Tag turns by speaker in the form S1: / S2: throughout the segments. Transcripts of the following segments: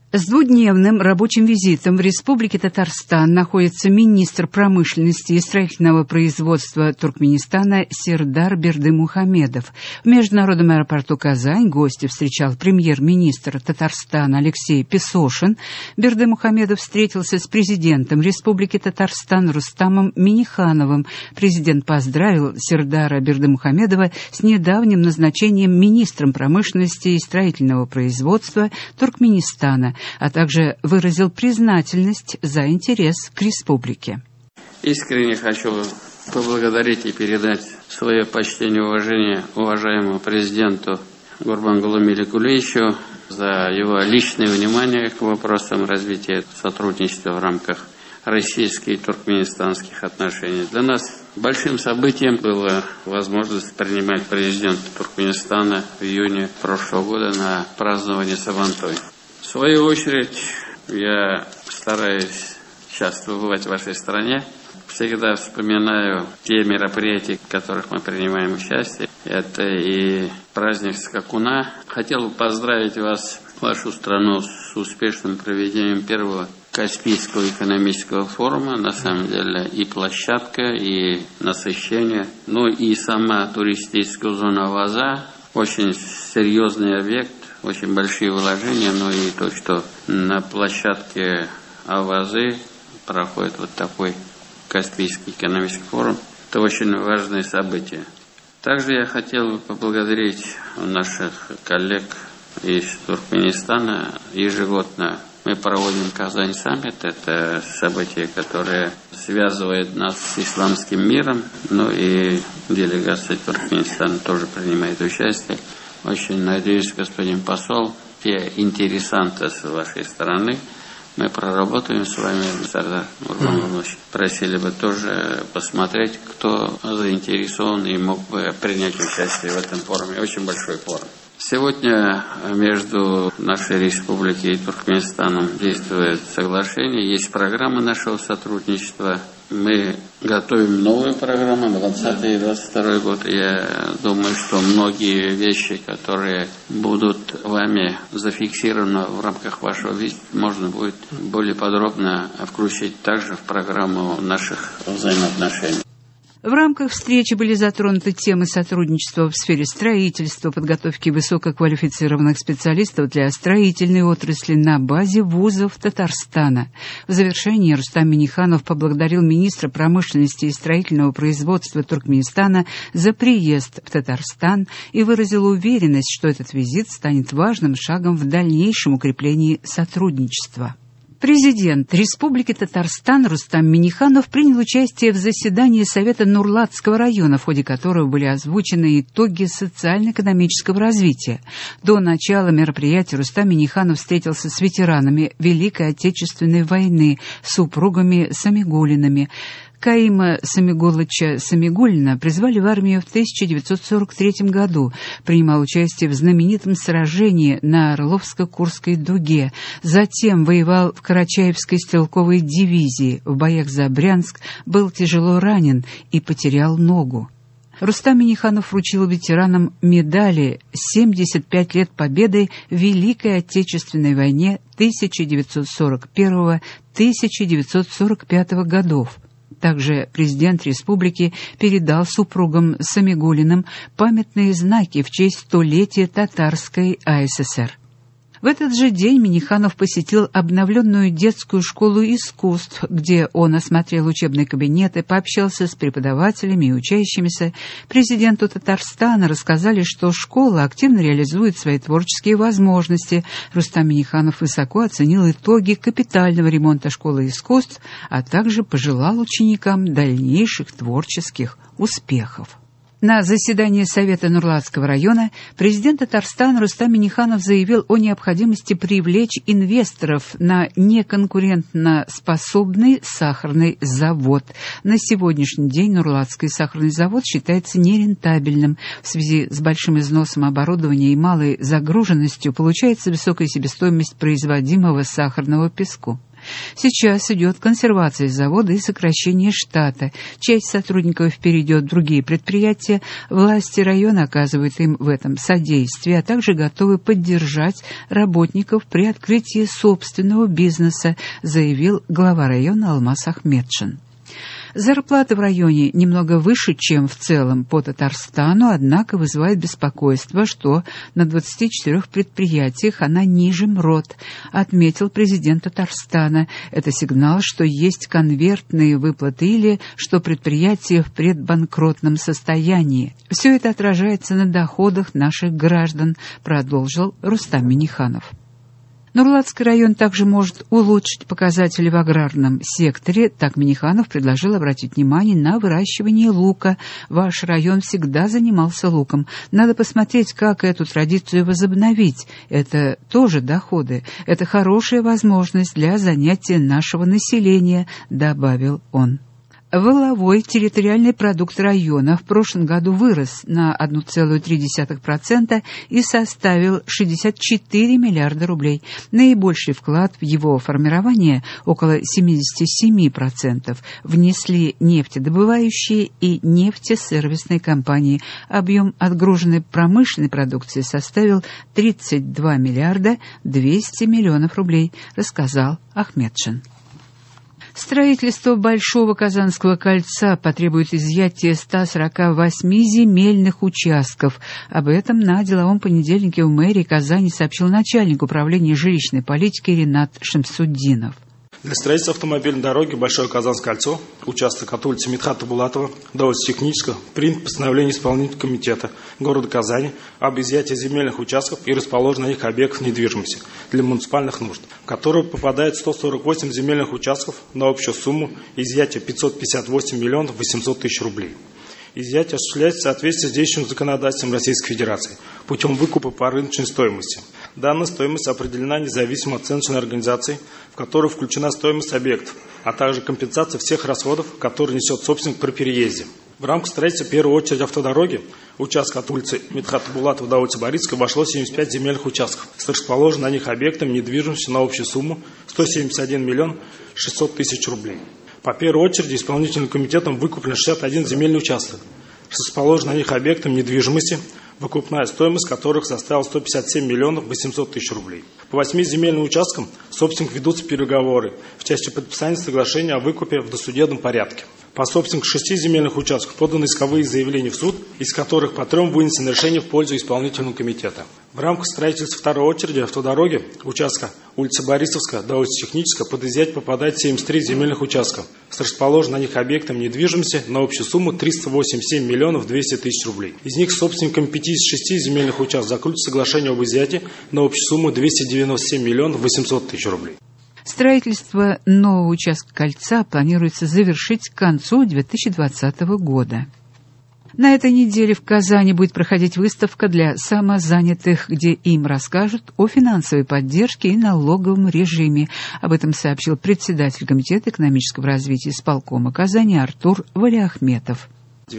S1: С двудневным рабочим визитом в Республике Татарстан находится министр промышленности и строительного производства Туркменистана Сердар Бердымухамедов. В международном аэропорту Казань гостя встречал премьер-министр Татарстана Алексей Песошин. Бердымухамедов встретился с президентом Республики Татарстан Рустамом Миннихановым. Президент поздравил Сердара Бердымухамедова с недавним назначением министром промышленности и строительного производства Туркменистана, а также выразил признательность за интерес к республике.
S2: Искренне хочу поблагодарить и передать свое почтение и уважение уважаемому президенту Гурбангулу Меликулевичу за его личное внимание к вопросам развития сотрудничества в рамках российских и туркменистанских отношений. Для нас большим событием была возможность принимать президента Туркменистана в июне прошлого года на празднование Сабантуй. В свою очередь, я стараюсь часто бывать в вашей стране. Всегда вспоминаю те мероприятия, в которых мы принимаем участие. Это и праздник Скакуна. Хотел бы поздравить вас, вашу страну, с успешным проведением первого Каспийского экономического форума. На самом деле и площадка, и насыщение, и сама туристическая зона Аваза. Очень серьезный объект. Очень большие вложения, и то, что на площадке Авазы проходит вот такой Каспийский экономический форум, это очень важное событие. Также я хотел бы поблагодарить наших коллег из Туркменистана. Ежегодно мы проводим Казань саммит. Это событие, которое связывает нас с исламским миром, и делегация Туркменистана тоже принимает участие. Очень надеюсь, господин посол, те интересанты с вашей стороны, мы проработаем с вами, Сердар Гурбангулович. Просили бы тоже посмотреть, кто заинтересован и мог бы принять участие в этом форуме. Очень большой форум. Сегодня между нашей республикой и Туркменистаном действует соглашение, есть программа нашего сотрудничества. Мы готовим новую программу на 2020 и 2022 год. Я думаю, что многие вещи, которые будут вами зафиксированы в рамках вашего визита, можно будет более подробно включить также в программу наших взаимоотношений.
S1: В рамках встречи были затронуты темы сотрудничества в сфере строительства, подготовки высококвалифицированных специалистов для строительной отрасли на базе вузов Татарстана. В завершении Рустам Минниханов поблагодарил министра промышленности и строительного производства Туркменистана за приезд в Татарстан и выразил уверенность, что этот визит станет важным шагом в дальнейшем укреплении сотрудничества. Президент Республики Татарстан Рустам Минниханов принял участие в заседании Совета Нурлатского района, в ходе которого были озвучены итоги социально-экономического развития. До начала мероприятия Рустам Минниханов встретился с ветеранами Великой Отечественной войны, супругами Самигуллинами. Каима Самигуллыча Самигуллина призвали в армию в 1943 году. Принимал участие в знаменитом сражении на Орловско-Курской дуге. Затем воевал в Карачаевской стрелковой дивизии. В боях за Брянск был тяжело ранен и потерял ногу. Рустам Минниханов вручил ветеранам медали «75 лет победы в Великой Отечественной войне 1941-1945 годов. Также президент республики передал супругам Самигуллиным памятные знаки в честь столетия Татарской АССР. В этот же день Минниханов посетил обновленную детскую школу искусств, где он осмотрел учебные кабинеты, пообщался с преподавателями и учащимися. Президенту Татарстана рассказали, что школа активно реализует свои творческие возможности. Рустам Минниханов высоко оценил итоги капитального ремонта школы искусств, а также пожелал ученикам дальнейших творческих успехов. На заседании Совета Нурлатского района президент Татарстана Рустам Минниханов заявил о необходимости привлечь инвесторов на неконкурентно способный сахарный завод. На сегодняшний день Нурлатский сахарный завод считается нерентабельным. В связи с большим износом оборудования и малой загруженностью получается высокая себестоимость производимого сахарного песку. Сейчас идет консервация завода и сокращение штата. Часть сотрудников перейдет в другие предприятия. Власти района оказывают им в этом содействие, а также готовы поддержать работников при открытии собственного бизнеса, заявил глава района Алмаз Ахметшин. Зарплата в районе немного выше, чем в целом по Татарстану, однако вызывает беспокойство, что на 24 предприятиях она ниже МРОТ, отметил президент Татарстана. Это сигнал, что есть конвертные выплаты или что предприятие в предбанкротном состоянии. Все это отражается на доходах наших граждан, продолжил Рустам Минниханов. Нурлатский район также может улучшить показатели в аграрном секторе. Так Минниханов предложил обратить внимание на выращивание лука. Ваш район всегда занимался луком. Надо посмотреть, как эту традицию возобновить. Это тоже доходы. Это хорошая возможность для занятия нашего населения, добавил он. Валовой территориальный продукт района в прошлом году вырос на 1,3% и составил 64 миллиарда рублей. Наибольший вклад в его формирование, около 77%, внесли нефтедобывающие и нефтесервисные компании. Объем отгруженной промышленной продукции составил 32 миллиарда 200 миллионов рублей, рассказал Ахметшин. Строительство Большого Казанского кольца потребует изъятия 148 земельных участков. Об этом на деловом понедельнике в мэрии Казани сообщил начальник управления жилищной политики Ринат Шамсуддинов.
S3: Для строительства автомобильной дороги Большое Казанское кольцо, участок от улицы Мидхата Булатова до улицы Технического, принято постановление исполнительного комитета города Казани об изъятии земельных участков и расположенных на них объектов недвижимости для муниципальных нужд, в которые попадает 148 земельных участков на общую сумму изъятия 558 миллионов 800 тысяч рублей. Изъятие осуществляется в соответствии с действующим законодательством Российской Федерации путем выкупа по рыночной стоимости. Данная стоимость определена независимо от оценочной организации, в которую включена стоимость объектов, а также компенсация всех расходов, которые несет собственник при переезде. В рамках строительства в первую очередь автодороги участка от улицы Мидхата Булатова до улицы Борисской вошло 75 земельных участков с расположенными на них объектами недвижимости на общую сумму 171 миллион 600 тысяч рублей. По первой очереди исполнительным комитетом выкуплен 61 земельный участок с расположенным на них объектом недвижимости, выкупная стоимость которых составила 157 миллионов 800 тысяч рублей. По 8 земельным участкам собственникам ведутся переговоры в части подписания соглашения о выкупе в досудебном порядке. По собственникам 6 земельных участков поданы исковые заявления в суд, из которых по 3 вынесено решение в пользу исполнительного комитета. В рамках строительства второй очереди автодороги участка улицы Борисовская до улицы Техническая под изъятие попадает 73 земельных участков с расположенным на них объектом недвижимости на общую сумму 387 миллионов 200 тысяч рублей. Из них собственникам 56 земельных участков заключится соглашение об изъятии на общую сумму 297 миллионов 800 тысяч рублей.
S1: Строительство нового участка кольца планируется завершить к концу 2020 года. На этой неделе в Казани будет проходить выставка для самозанятых, где им расскажут о финансовой поддержке и налоговом режиме. Об этом сообщил председатель Комитета экономического развития исполкома Казани Артур Валиахметов.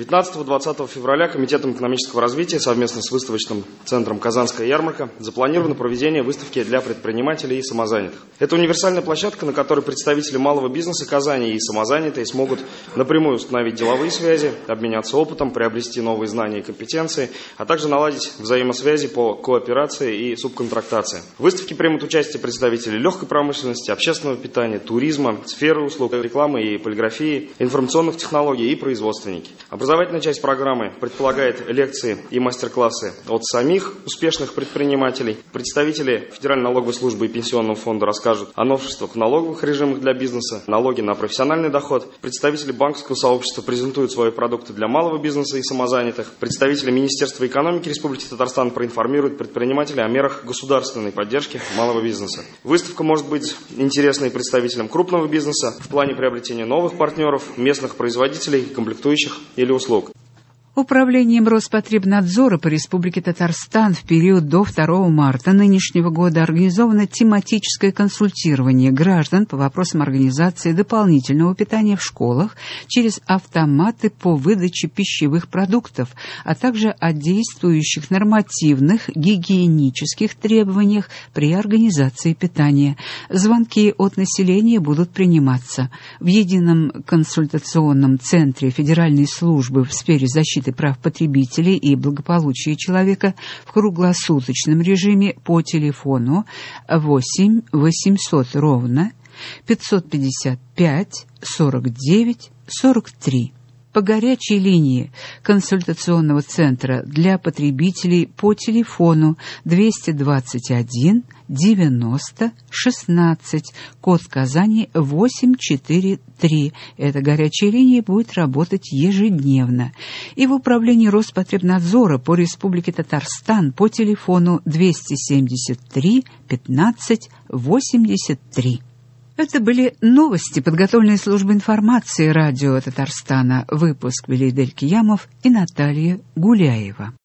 S4: 19-20 февраля Комитетом экономического развития совместно с выставочным центром «Казанская ярмарка» запланировано проведение выставки для предпринимателей и самозанятых. Это универсальная площадка, на которой представители малого бизнеса Казани и самозанятые смогут напрямую установить деловые связи, обменяться опытом, приобрести новые знания и компетенции, а также наладить взаимосвязи по кооперации и субконтрактации. В выставке примут участие представители легкой промышленности, общественного питания, туризма, сферы услуг, рекламы и полиграфии, информационных технологий и производственники. Образовательная часть программы предполагает лекции и мастер-классы от самих успешных предпринимателей. Представители Федеральной налоговой службы и Пенсионного фонда расскажут о новшествах в налоговых режимах для бизнеса, налоги на профессиональный доход. Представители банковского сообщества презентуют свои продукты для малого бизнеса и самозанятых. Представители Министерства экономики Республики Татарстан проинформируют предпринимателей о мерах государственной поддержки малого бизнеса. Выставка может быть интересной представителям крупного бизнеса в плане приобретения новых партнеров, местных производителей, комплектующих или услуг.
S1: Управлением Роспотребнадзора по Республике Татарстан в период до 2 марта нынешнего года организовано тематическое консультирование граждан по вопросам организации дополнительного питания в школах через автоматы по выдаче пищевых продуктов, а также о действующих нормативных гигиенических требованиях при организации питания. Звонки от населения будут приниматься в Едином консультационном центре Федеральной службы в сфере защиты прав потребителей и благополучия человека в круглосуточном режиме по телефону 8 800 ровно 555 49 43. По горячей линии консультационного центра для потребителей по телефону 221 90 16, код Казани 843. Эта горячая линия будет работать ежедневно. И в управлении Роспотребнадзора по Республике Татарстан по телефону 273 15 83. Это были новости, подготовленные службой информации радио Татарстана. Выпуск вели Идель Киямов и Наталья Гуляева.